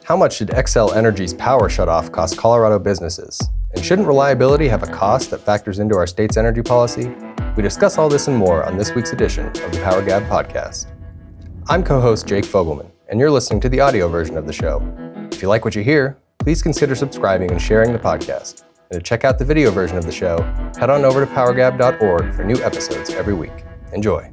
How much did Xcel Energy's power shutoff cost Colorado businesses? And shouldn't reliability have a cost that factors into our state's energy policy? We discuss all this and more on this week's edition of the Power Gab podcast. I'm co-host Jake Fogelman, and you're listening to the audio version of the show. If you like what you hear, please consider subscribing and sharing the podcast. And to check out the video version of the show, head on over to powergab.org for new episodes every week. Enjoy.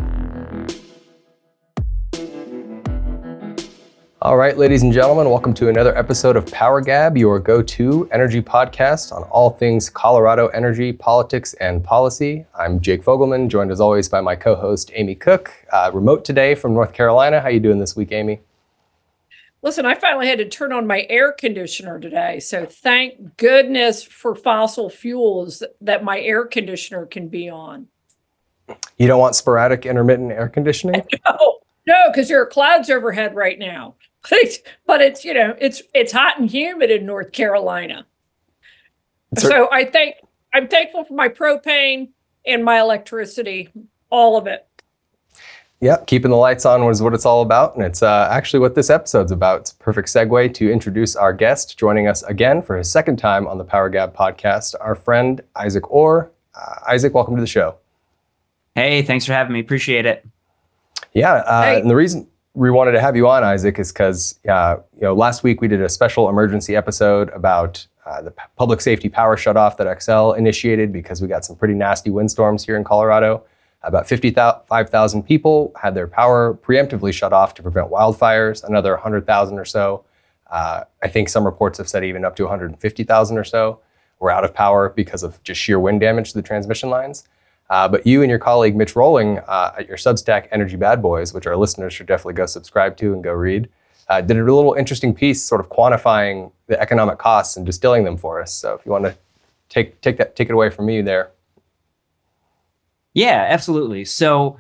All right, ladies and gentlemen, welcome to another episode of Power Gab, your go-to energy podcast on all things Colorado energy, politics, and policy. I'm Jake Fogelman, joined as always by my co-host Amy Cook, remote today from North Carolina. How you doing this week, Amy? Listen, I finally had to turn on my air conditioner today, so thank goodness for fossil fuels that my air conditioner can be on. You don't want sporadic intermittent air conditioning? No, because there are clouds overhead right now. But it's it's hot and humid in North Carolina. So I'm thankful for my propane and my electricity, all of it. Yeah, keeping the lights on is what it's all about, and it's actually what this episode's about. It's a perfect segue to introduce our guest, joining us again for his second time on the Power Gab podcast, our friend Isaac Orr. Isaac, welcome to the show. Hey, thanks for having me. Appreciate it. Yeah, Hey. And the reason we wanted to have you on, Isaac, is because last week we did a special emergency episode about the public safety power shutoff that Xcel initiated because we got some pretty nasty windstorms here in Colorado. About 55,000 people had their power preemptively shut off to prevent wildfires. Another 100,000 or so, I think some reports have said even up to 150,000 or so, were out of power because of just sheer wind damage to the transmission lines. But you and your colleague Mitch Rolling at your Substack Energy Bad Boys, which our listeners should definitely go subscribe to and go read, did a little interesting piece sort of quantifying the economic costs and distilling them for us. So if you want to take it away from me there. Yeah, absolutely. So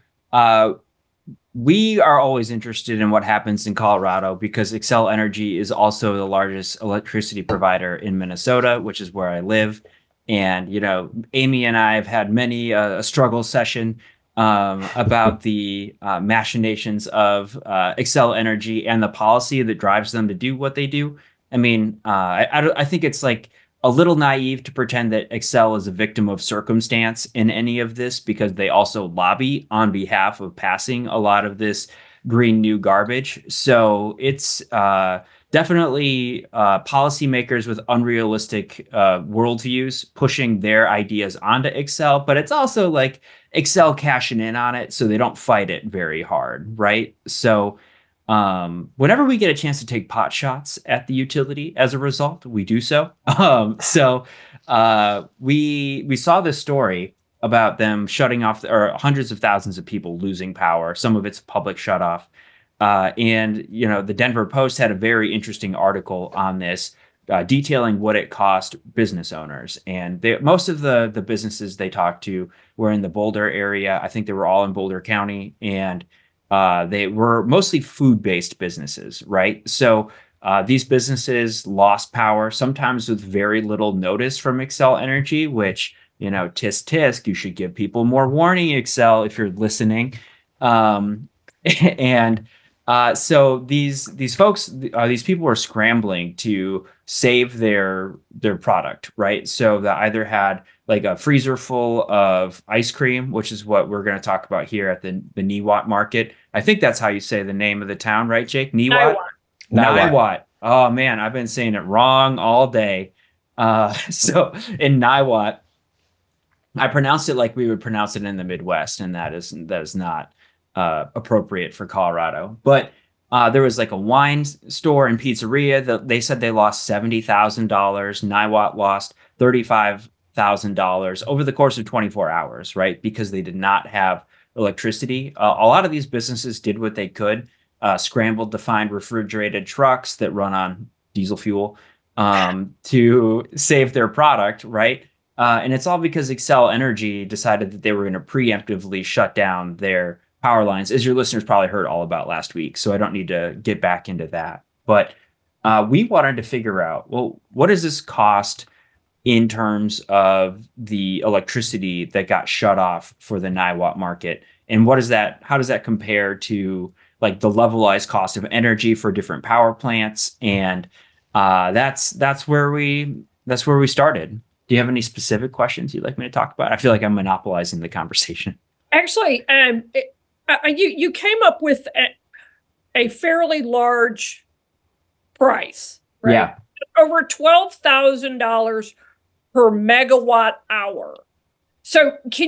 we are always interested in what happens in Colorado because Xcel Energy is also the largest electricity provider in Minnesota, which is where I live. And, Amy and I have had many a struggle session about the machinations of Xcel Energy and the policy that drives them to do what they do. I mean, I think it's like a little naive to pretend that Xcel is a victim of circumstance in any of this because they also lobby on behalf of passing a lot of this green new garbage. So it's definitely policymakers with unrealistic worldviews pushing their ideas onto Xcel, but it's also like Xcel cashing in on it so they don't fight it very hard, right? So whenever we get a chance to take pot shots at the utility as a result, we do so. We saw this story about them shutting off, or hundreds of thousands of people losing power. Some of it's public shut off. And the Denver Post had a very interesting article on this, detailing what it cost business owners. And most of the businesses they talked to were in the Boulder area. I think they were all in Boulder County, and they were mostly food-based businesses, right? So these businesses lost power, sometimes with very little notice from Xcel Energy, which, tisk tisk, you should give people more warning, Xcel, if you're listening. So these folks, these people were scrambling to save their product, right? So that either had like a freezer full of ice cream, which is what we're going to talk about here at the Niwot Market. I think that's how you say the name of the town, right, Jake? Niwot? Niwot. Oh man, I've been saying it wrong all day. So in Niwot, I pronounced it like we would pronounce it in the Midwest, and that is not appropriate for Colorado. But there was like a wine store and pizzeria that they said they lost $70,000. Niwot lost $35,000 over the course of 24 hours, right? Because they did not have electricity. A lot of these businesses did what they could, scrambled to find refrigerated trucks that run on diesel fuel to save their product, right? And it's all because Xcel Energy decided that they were going to preemptively shut down their power lines, as your listeners probably heard all about last week. So I don't need to get back into that. But we wanted to figure out, well, what does this cost in terms of the electricity that got shut off for the Niwot market? And how does that compare to like the levelized cost of energy for different power plants, and that's where we started. Do you have any specific questions you'd like me to talk about? I feel like I'm monopolizing the conversation. Actually, you came up with a fairly large price, right? Yeah. Over $12,000 per megawatt hour. So can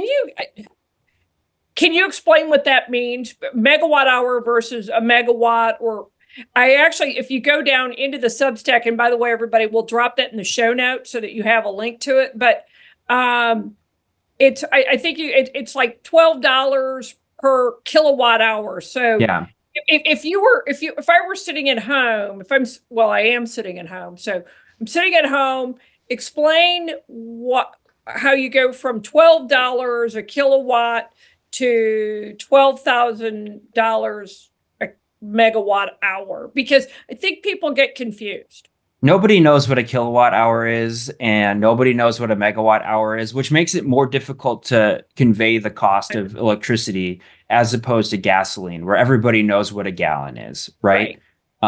you explain what that means? Megawatt hour versus a megawatt, or I actually, if you go down into the Substack, and by the way, everybody, we'll drop that in the show notes so that you have a link to it. But it's I think it's like $12 per kilowatt hour. So Yeah. if I were sitting at home, I am sitting at home. So I'm sitting at home. Explain how you go from $12 a kilowatt to $12,000 a megawatt hour, because I think people get confused. Nobody knows what a kilowatt hour is, and nobody knows what a megawatt hour is, which makes it more difficult to convey the cost of electricity as opposed to gasoline, where everybody knows what a gallon is, right?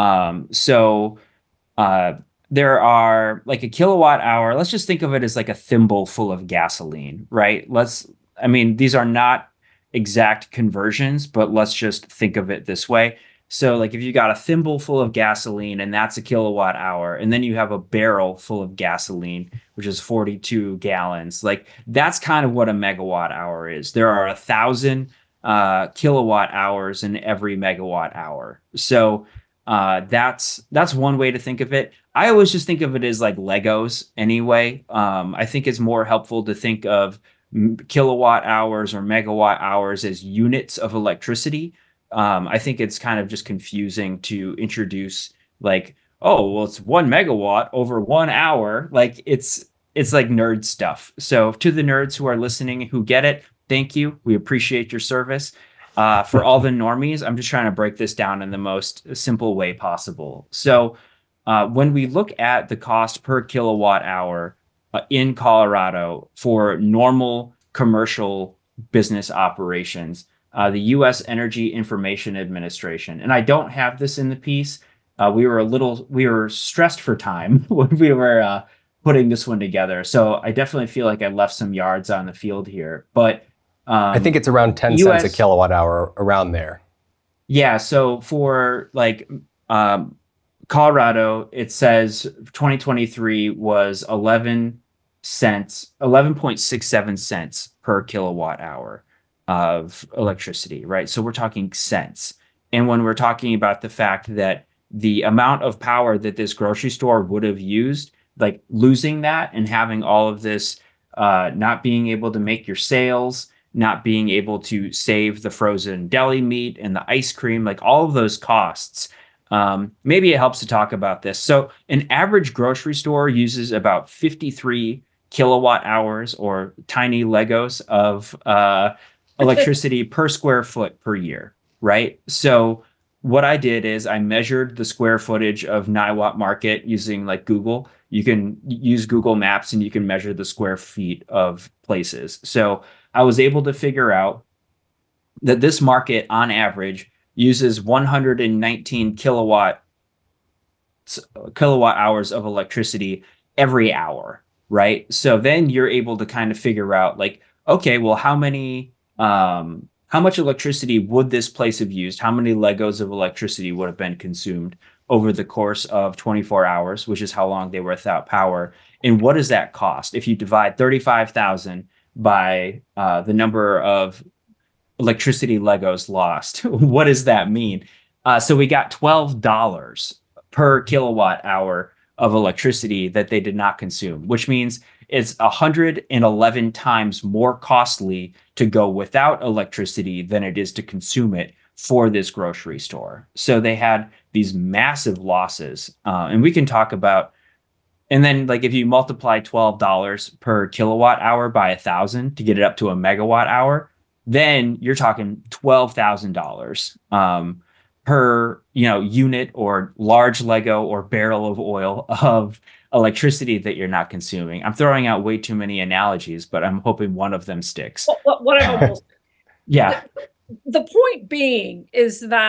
There are like a kilowatt hour. Let's just think of it as like a thimble full of gasoline, right? These are not exact conversions, but let's just think of it this way. So like if you got a thimble full of gasoline and that's a kilowatt hour, and then you have a barrel full of gasoline, which is 42 gallons, like that's kind of what a megawatt hour is. There are 1,000 kilowatt hours in every megawatt hour. So that's one way to think of it. I always just think of it as like Legos anyway. I think it's more helpful to think of kilowatt hours or megawatt hours as units of electricity. I think it's kind of just confusing to introduce like, oh, well, it's 1 megawatt over 1 hour. Like it's like nerd stuff. So to the nerds who are listening, who get it, thank you. We appreciate your service. For all the normies, I'm just trying to break this down in the most simple way possible. So when we look at the cost per kilowatt hour in Colorado for normal commercial business operations, the U.S. Energy Information Administration, and I don't have this in the piece. We were stressed for time when we were putting this one together. So I definitely feel like I left some yards on the field here, but I think it's around 10 cents a kilowatt hour, around there. Yeah. So for like Colorado, it says 2023 was 11.67 cents per kilowatt hour of electricity, right? So we're talking cents. And when we're talking about the fact that the amount of power that this grocery store would have used, like losing that and having all of this, not being able to make your sales, not being able to save the frozen deli meat and the ice cream, like all of those costs. Maybe it helps to talk about this. So an average grocery store uses about 53 kilowatt hours, or tiny Legos, of electricity per square foot per year, right? So what I did is I measured the square footage of Niwot Market using like Google. You can use Google Maps and you can measure the square feet of places. So I was able to figure out that this market on average uses 119 kilowatt hours of electricity every hour, right? So then you're able to kind of figure out like, okay, well, how much electricity would this place have used? How many Legos of electricity would have been consumed over the course of 24 hours, which is how long they were without power? And what does that cost? If you divide 35,000 by the number of electricity Legos lost, what does that mean? So we got $12 per kilowatt hour of electricity that they did not consume, which means it's 111 times more costly to go without electricity than it is to consume it for this grocery store. So they had these massive losses. And we can talk about, and then like if you multiply $12 per kilowatt hour by 1,000 to get it up to a megawatt hour, then you're talking $12,000 per unit or large Lego or barrel of oil of electricity that you're not consuming. I'm throwing out way too many analogies, but I'm hoping one of them sticks. What I almost Yeah. The point being is that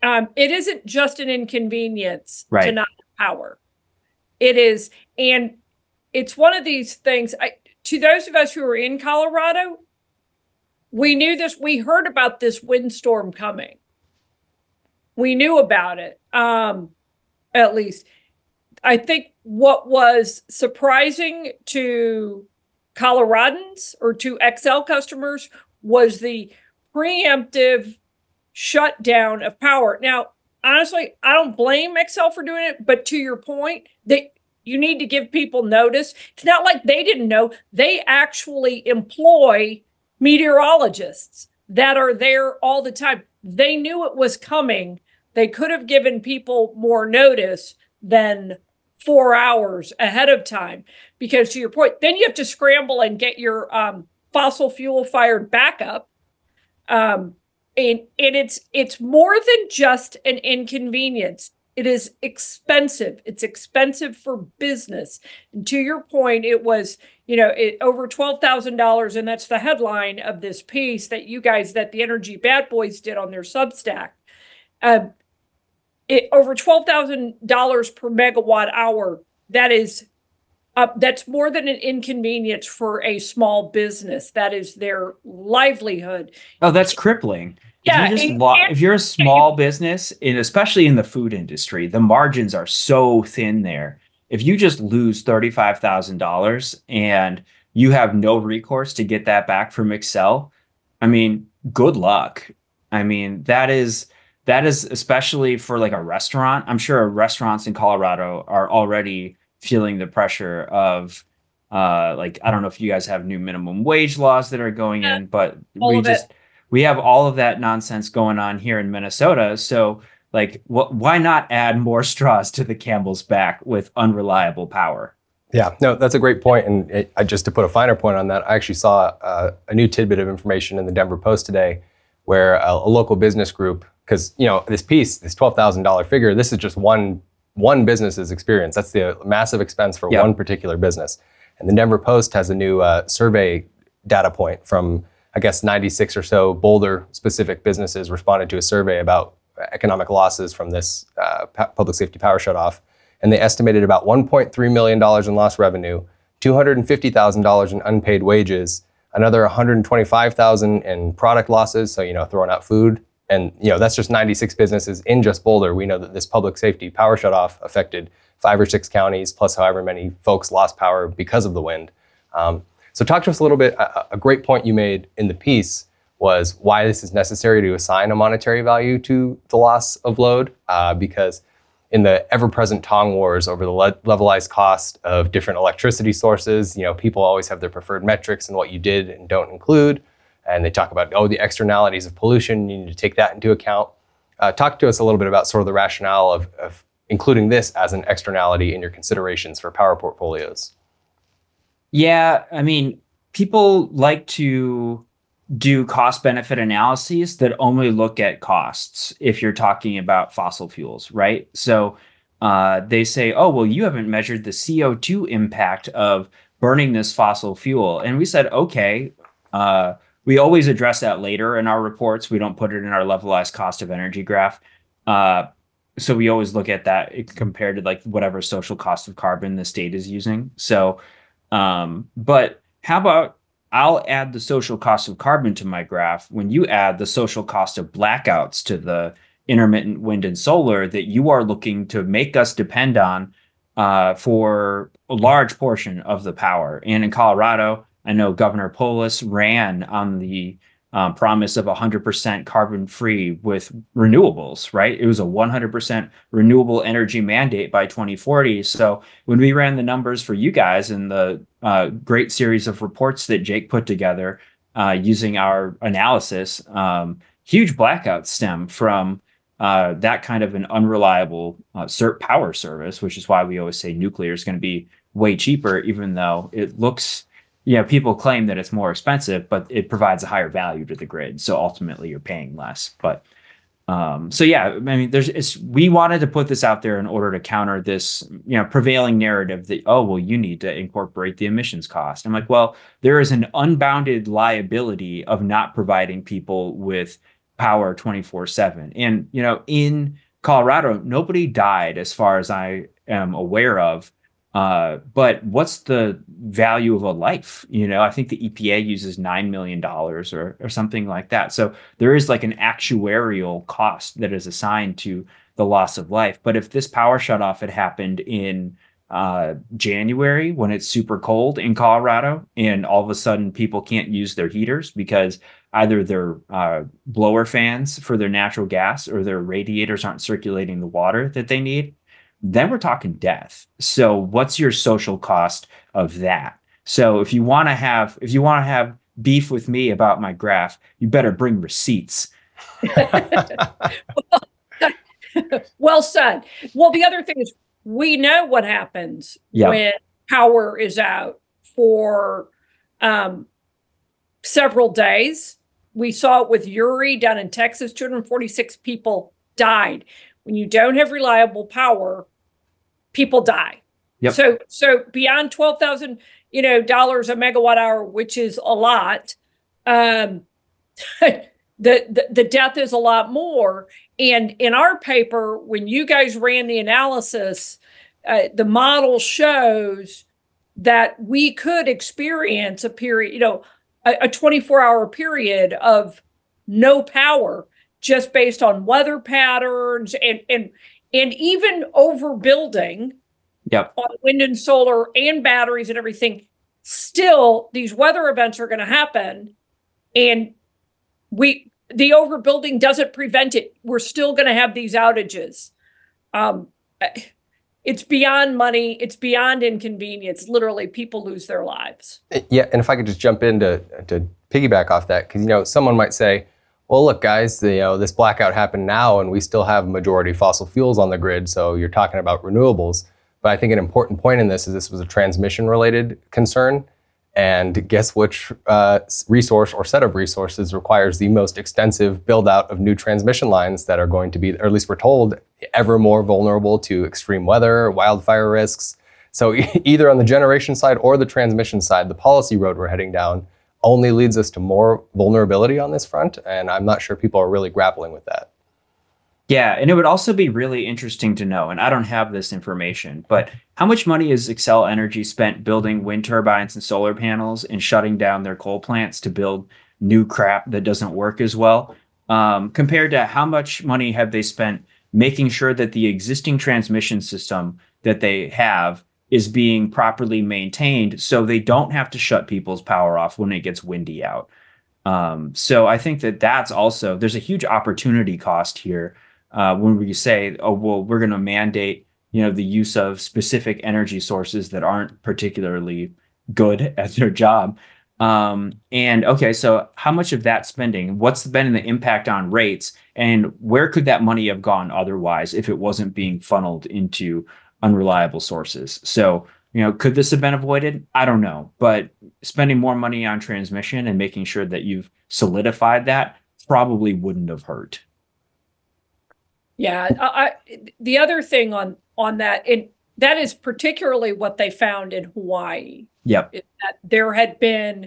it isn't just an inconvenience to Right. not have power. It is, and it's one of these things. To those of us who are in Colorado, we knew this. We heard about this windstorm coming. We knew about it. At least, I think what was surprising to Coloradans or to Xcel customers was the preemptive shutdown of power. Now, honestly, I don't blame Xcel for doing it, but to your point, you need to give people notice. It's not like they didn't know. They actually employ meteorologists that are there all the time. They knew it was coming. They could have given people more notice than 4 hours ahead of time, because to your point, then you have to scramble and get your fossil fuel fired backup. And it's more than just an inconvenience. It is expensive. It's expensive for business. And to your point, it was, over $12,000. And that's the headline of this piece that the Energy Bad Boys did on their Substack. Over $12,000 per megawatt hour. That's more than an inconvenience for a small business. That is their livelihood. Oh, that's crippling. Yeah, If you're a small business, and especially in the food industry, the margins are so thin there. If you just lose $35,000 and you have no recourse to get that back from Xcel, I mean, good luck. I mean, that is especially for like a restaurant. I'm sure restaurants in Colorado are already feeling the pressure of I don't know if you guys have new minimum wage laws that are going in, but we have all of that nonsense going on here in Minnesota. So why not add more straws to the camel's back with unreliable power? Yeah, no, that's a great point. And just to put a finer point on that, I actually saw a new tidbit of information in the Denver Post today where a local business group, because this $12,000 figure, this is just one business's experience. That's the massive expense for one particular business. And the Denver Post has a new survey data point from, I guess, 96 or so Boulder-specific businesses responded to a survey about economic losses from this public safety power shutoff. And they estimated about $1.3 million in lost revenue, $250,000 in unpaid wages, another $125,000 in product losses, so throwing out food. And that's just 96 businesses in just Boulder. We know that this public safety power shutoff affected 5 or 6 counties, plus however many folks lost power because of the wind. So talk to us a little bit. A great point you made in the piece was why this is necessary to assign a monetary value to the loss of load, because in the ever-present tong wars over the levelized cost of different electricity sources, people always have their preferred metrics and what you did and don't include. And they talk about, the externalities of pollution, you need to take that into account. Talk to us a little bit about sort of the rationale of including this as an externality in your considerations for power portfolios. Yeah, I mean, people like to do cost-benefit analyses that only look at costs if you're talking about fossil fuels, right? So they say, oh, well, you haven't measured the CO2 impact of burning this fossil fuel. And we said, okay, we always address that later in our reports. We don't put it in our levelized cost of energy graph. So we always look at that compared to whatever social cost of carbon the state is using. So, but how about I'll add the social cost of carbon to my graph when you add the social cost of blackouts to the intermittent wind and solar that you are looking to make us depend on for a large portion of the power. And in Colorado, I know Governor Polis ran on the promise of 100% carbon free with renewables, right? It was a 100% renewable energy mandate by 2040. So when we ran the numbers for you guys in the great series of reports that Jake put together using our analysis, huge blackouts stem from that kind of an unreliable power service, which is why we always say nuclear is going to be way cheaper, even though it looks, people claim that it's more expensive, but it provides a higher value to the grid. So ultimately you're paying less. But so yeah, I mean, we wanted to put this out there in order to counter this, prevailing narrative that, oh, well, you need to incorporate the emissions cost. I'm like, well, there is an unbounded liability of not providing people with power 24/7. And, in Colorado, nobody died as far as I am aware of. But what's the value of a life? I think the EPA uses $9 million or something like that. So there is like an actuarial cost that is assigned to the loss of life. But if this power shutoff had happened in January when it's super cold in Colorado, and all of a sudden people can't use their heaters because either their blower fans for their natural gas or their radiators aren't circulating the water that they need, then we're talking death. So what's your social cost of that? So if you want to have beef with me about my graph, you better bring receipts. Well said. Well, the other thing is we know what happens Yep. when power is out for several days. We saw it with Uri down in Texas. 246 people died. When you don't have reliable power, people die. Yep. So beyond $12,000, dollars a megawatt hour, which is a lot, the death is a lot more. And in our paper, when you guys ran the analysis, the model shows that we could experience a period, a 24-hour period of no power just based on weather patterns and even overbuilding. Yep. On wind and solar and batteries and everything. Still, these weather events are going to happen, and the overbuilding doesn't prevent it. We're still going to have these outages. It's beyond money. It's beyond inconvenience. Literally, people lose their lives. Yeah, and if I could just jump in to piggyback off that, because someone might say, well, look, guys, this blackout happened now, and we still have majority fossil fuels on the grid, so you're talking about renewables. But I think an important point in this is this was a transmission-related concern, and guess which resource or set of resources requires the most extensive build-out of new transmission lines that are going to be, or at least we're told, ever more vulnerable to extreme weather, wildfire risks. So either on the generation side or the transmission side, the policy road we're heading down only leads us to more vulnerability on this front, and I'm not sure people are really grappling with that. Yeah, and it would also be really interesting to know, and I don't have this information, but how much money has Xcel Energy spent building wind turbines and solar panels and shutting down their coal plants to build new crap that doesn't work as well, compared to how much money have they spent making sure that the existing transmission system that they have is being properly maintained so they don't have to shut people's power off when it gets windy out. So I think that's also, there's a huge opportunity cost here. When we say, oh, well, we're going to mandate, the use of specific energy sources that aren't particularly good at their job. And okay, so how much of that spending, what's been the impact on rates, and where could that money have gone otherwise if it wasn't being funneled into unreliable sources? So, could this have been avoided? I don't know, but spending more money on transmission and making sure that you've solidified that probably wouldn't have hurt. Yeah, the other thing on that, and that is particularly what they found in Hawaii. Yep. Is that there had been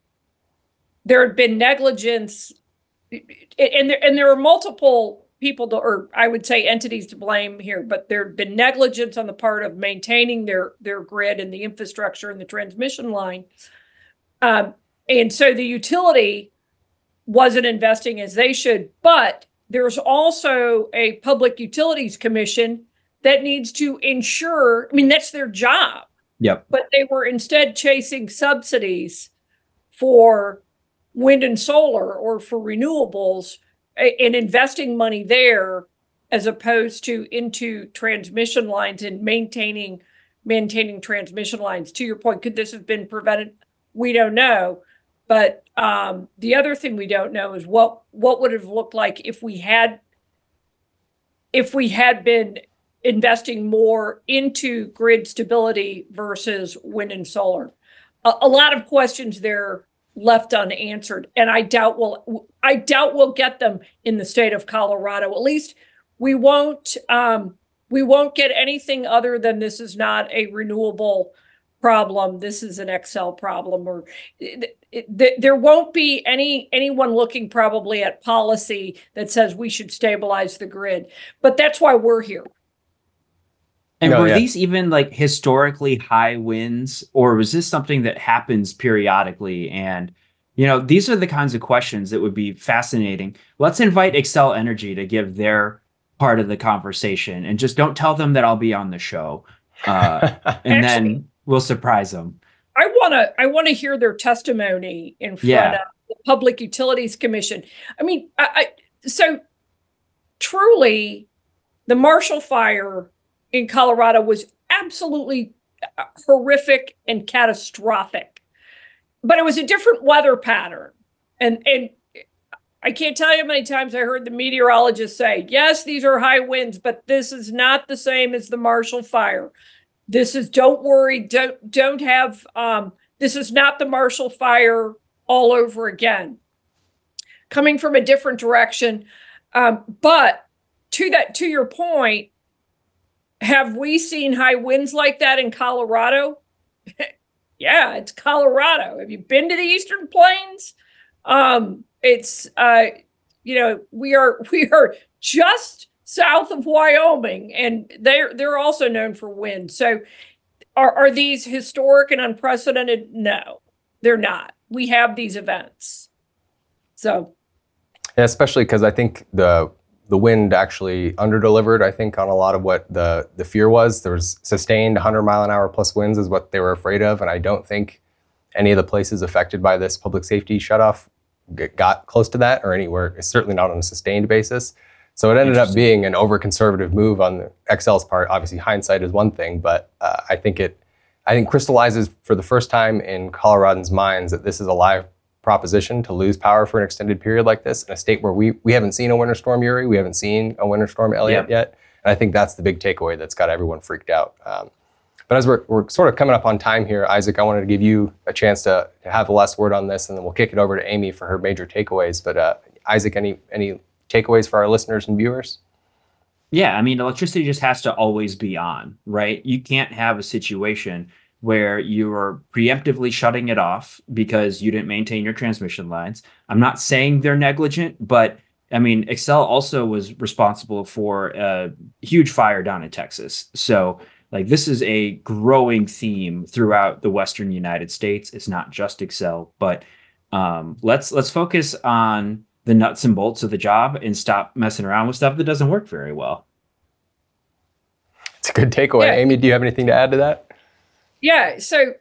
negligence, and there are multiple people or I would say entities to blame here, but there had been negligence on the part of maintaining their grid and the infrastructure and the transmission line, and so the utility wasn't investing as they should, but there's also a Public Utilities Commission that needs to ensure, that's their job. Yep. But they were instead chasing subsidies for wind and solar or for renewables and investing money there as opposed to into transmission lines and maintaining transmission lines. To your point, could this have been prevented? We don't know. But the other thing we don't know is what would it have looked like if we had been investing more into grid stability versus wind and solar. A lot of questions there left unanswered, and I doubt we'll get them in the state of Colorado. At least we won't get anything other than this is not a renewable problem. This is an Xcel problem, or there won't be anyone looking probably at policy that says we should stabilize the grid. But that's why we're here. And were these even like historically high winds, or was this something that happens periodically? And, these are the kinds of questions that would be fascinating. Let's invite Xcel Energy to give their part of the conversation, and just don't tell them that I'll be on the show. And actually, then we'll surprise them. I want to hear their testimony in front of the Public Utilities Commission. I mean, so truly, the Marshall Fire in Colorado was absolutely horrific and catastrophic, but it was a different weather pattern. And I can't tell you how many times I heard the meteorologists say, yes, these are high winds, but this is not the same as the Marshall Fire. This is, don't worry, don't have, this is not the Marshall Fire all over again. Coming from a different direction. But to your point, have we seen high winds like that in Colorado? Yeah, it's Colorado. Have you been to the Eastern Plains? It's we are just south of Wyoming, and they're also known for wind. So are these historic and unprecedented? No, they're not. We have these events. So yeah, especially because I think the wind actually underdelivered, I think, on a lot of what the fear was. There was sustained 100-mile-an-hour plus winds is what they were afraid of. And I don't think any of the places affected by this public safety shutoff got close to that or anywhere, certainly not on a sustained basis. So it ended up being an over-conservative move on the Xcel's part. Obviously, hindsight is one thing, but I think crystallizes for the first time in Coloradans' minds that this is a live proposition to lose power for an extended period like this in a state where we haven't seen a winter storm Uri, we haven't seen a winter storm Elliott yet. And I think that's the big takeaway that's got everyone freaked out. But as we're sort of coming up on time here, Isaac, I wanted to give you a chance to have the last word on this, and then we'll kick it over to Amy for her major takeaways. But Isaac, any takeaways for our listeners and viewers? Yeah, I mean, electricity just has to always be on, right? You can't have a situation where you're preemptively shutting it off because you didn't maintain your transmission lines. I'm not saying they're negligent, but I mean, Xcel also was responsible for a huge fire down in Texas. So like, this is a growing theme throughout the Western United States. It's not just Xcel, but let's focus on the nuts and bolts of the job and stop messing around with stuff that doesn't work very well. It's a good takeaway. Yeah. Amy, do you have anything to add to that? Yeah, so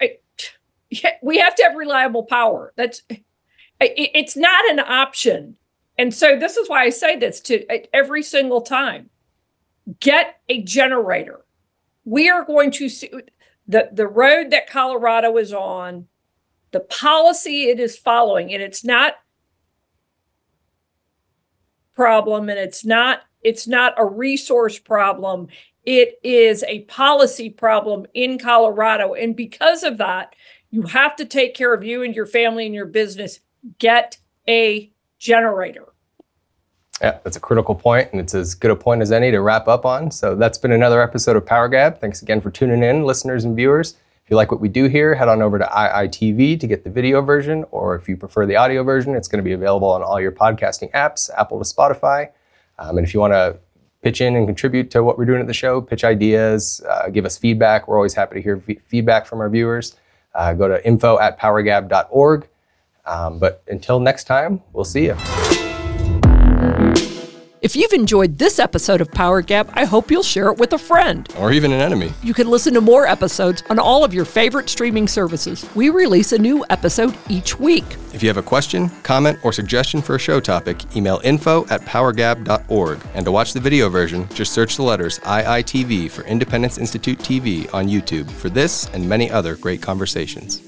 we have to have reliable power. It's not an option. And so this is why I say this to every single time. Get a generator. We are going to see the road that Colorado is on, the policy it is following, and it's not problem, and it's not a resource problem. It is a policy problem in Colorado. And because of that, you have to take care of you and your family and your business. Get a generator. Yeah, that's a critical point, and it's as good a point as any to wrap up on. So that's been another episode of Power Gab. Thanks again for tuning in, listeners and viewers. If you like what we do here, head on over to IITV to get the video version, or if you prefer the audio version, it's going to be available on all your podcasting apps, Apple to Spotify. And if you want to pitch in and contribute to what we're doing at the show, pitch ideas, give us feedback. We're always happy to hear feedback from our viewers. Go to info@powergab.org. But until next time, we'll see you. If you've enjoyed this episode of Power Gab, I hope you'll share it with a friend. Or even an enemy. You can listen to more episodes on all of your favorite streaming services. We release a new episode each week. If you have a question, comment, or suggestion for a show topic, email info@powergab.org. And to watch the video version, just search the letters IITV for Independence Institute TV on YouTube for this and many other great conversations.